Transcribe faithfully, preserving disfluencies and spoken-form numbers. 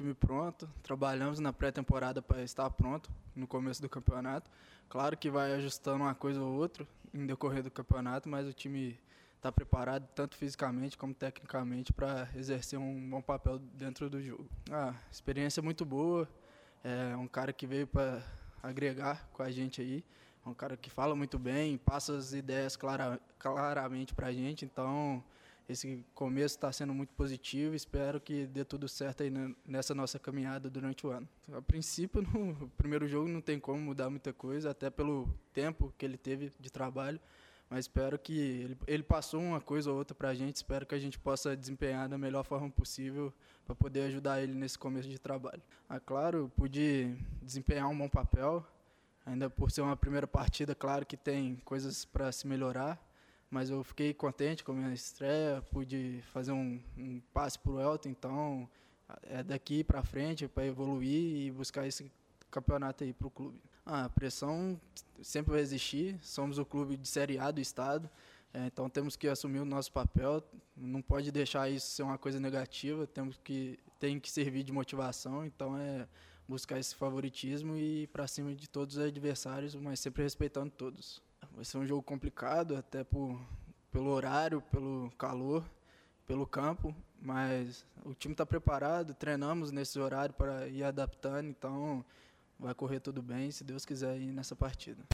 time pronto, trabalhamos na pré-temporada para estar pronto no começo do campeonato. Claro que vai ajustando uma coisa ou outra em decorrer do campeonato, mas o time está preparado tanto fisicamente como tecnicamente para exercer um bom papel dentro do jogo. Ah, experiência muito boa, é um cara que veio para agregar com a gente aí, é um cara que fala muito bem, passa as ideias clara, claramente para a gente, então esse começo está sendo muito positivo, espero que dê tudo certo aí nessa nossa caminhada durante o ano. A princípio, no primeiro jogo não tem como mudar muita coisa, até pelo tempo que ele teve de trabalho, mas espero que ele, ele passou uma coisa ou outra para a gente, espero que a gente possa desempenhar da melhor forma possível para poder ajudar ele nesse começo de trabalho. Ah, claro, pude desempenhar um bom papel, ainda por ser uma primeira partida, claro que tem coisas para se melhorar, mas eu fiquei contente com a minha estreia, pude fazer um, um passe para o Elton, então é daqui para frente para evoluir e buscar esse campeonato aí para o clube. Ah, a pressão sempre vai existir, somos o clube de Série A do estado, é, então temos que assumir o nosso papel, não pode deixar isso ser uma coisa negativa, temos que, tem que servir de motivação, então é buscar esse favoritismo e ir para cima de todos os adversários, mas sempre respeitando todos. Vai ser um jogo complicado, até por, pelo horário, pelo calor, pelo campo, mas o time está preparado, treinamos nesse horário para ir adaptando, então vai correr tudo bem, se Deus quiser, ir nessa partida.